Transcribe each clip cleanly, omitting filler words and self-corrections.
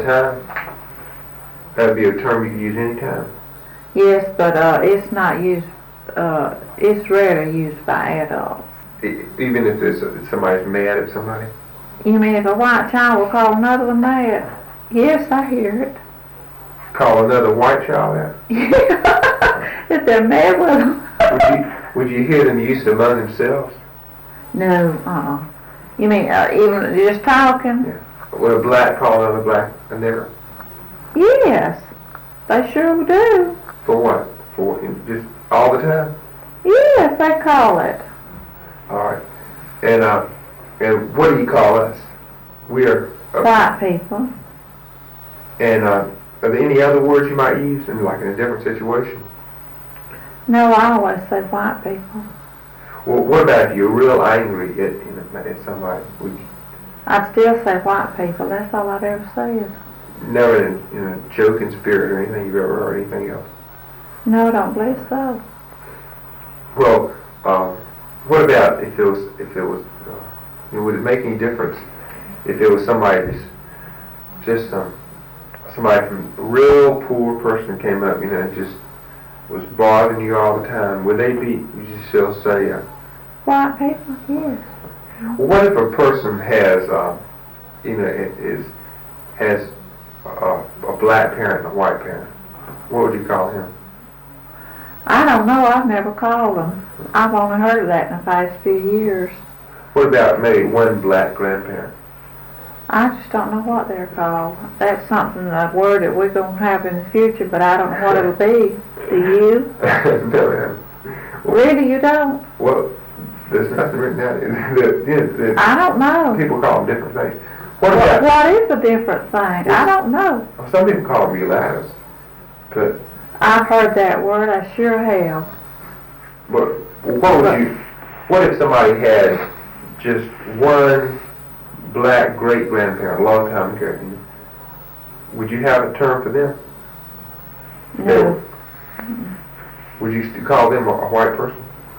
the time? That'd be a term you could use anytime. Yes, but it's not used. It's rarely used by adults. Even if somebody's mad at somebody? You mean if a white child will call another one mad? Yes, I hear it. Call another white child out? If they're mad with them. Would you hear them use it among themselves? No, You mean even just talking? Yeah. Would a black call another black a nigger? Yes, they sure do. For what? For just all the time? Yes, they call it. All right. And what do you call us? We are white people. And are there any other words you might use in a different situation? No, I always say white people. Well, what about if you're real angry at somebody? I'd still say white people. That's all I've ever said. Never in a joking spirit or anything you've ever heard, anything else? No, I don't believe so. Well, what about if it was would it make any difference if it was somebody somebody from a real poor person came up, and just was bothering you all the time? Would you still say white people? Yes. Well, what if a person has has a black parent and a white parent? What would you call him? I don't know. I've never called them. I've only heard of that in the past few years. What about maybe one black grandparent? I just don't know what they're called. That's a word that we're going to have in the future, but I don't know what it'll be. Do you? No, ma'am. Really, you don't? Well, there's nothing written down. I don't know. People call them different things. What is a different thing? I don't know. Well, some people call them mulattoes, but I've heard that word. I sure have. But what if somebody had just one black great-grandparent a long time ago? Would you have a term for them? No. Would you call them a white person?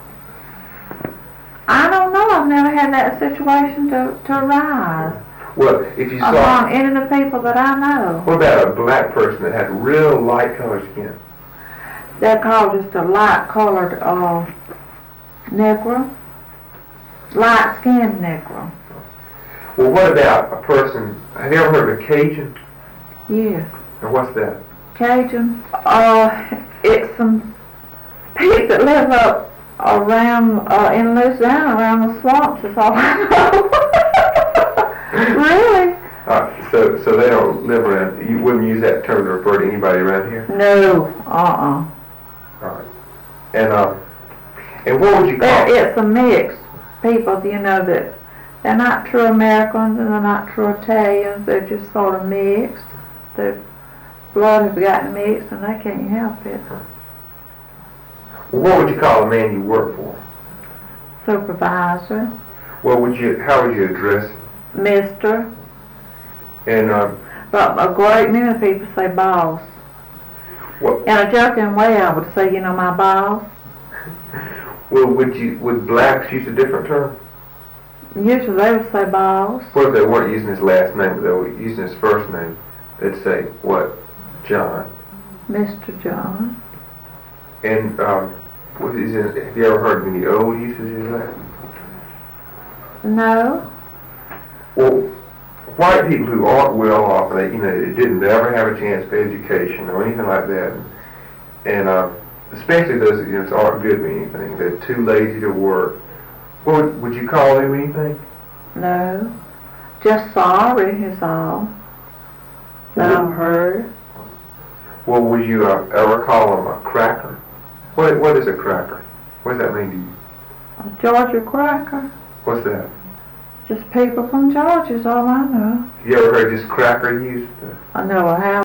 I don't know. I've never had that situation to arise. Well, if you saw among any of the people that I know. What about a black person that had real light-colored skin? They're called just a light-colored Negro. Light-skinned Negro. Well, what about a person? Have you ever heard of a Cajun? Yes. And what's that? Cajun? It's some people that live up around in Louisiana, around the swamps. Is all I know. Really? So they don't live around. You wouldn't use that term to refer to anybody around here? No. All right. And what would you call? It's a mix. People, that they're not true Americans and they're not true Italians. They're just sort of mixed. Their blood has gotten mixed and they can't help it. Well, what would you call a man you work for? Supervisor. Well, how would you address him? Mister. And but a great many people say boss. What? In a joking way, I would say, my boss. Well, would blacks use a different term? Usually they would say boss. What if they weren't using his last name, but they were using his first name? They'd say, what? John. Mr. John. And have you ever heard of any old usages of that? No. Well, white people who aren't well off, they didn't ever have a chance for education or anything like that, and especially those that aren't good at anything, they're too lazy to work. Well, would you call them anything? No. Just sorry is all that I've heard. Well, would you ever call them a cracker? What is a cracker? What does that mean to you? A Georgia cracker. What's that? Just people from Georgia is all I know. You ever heard just cracker used? I know I have.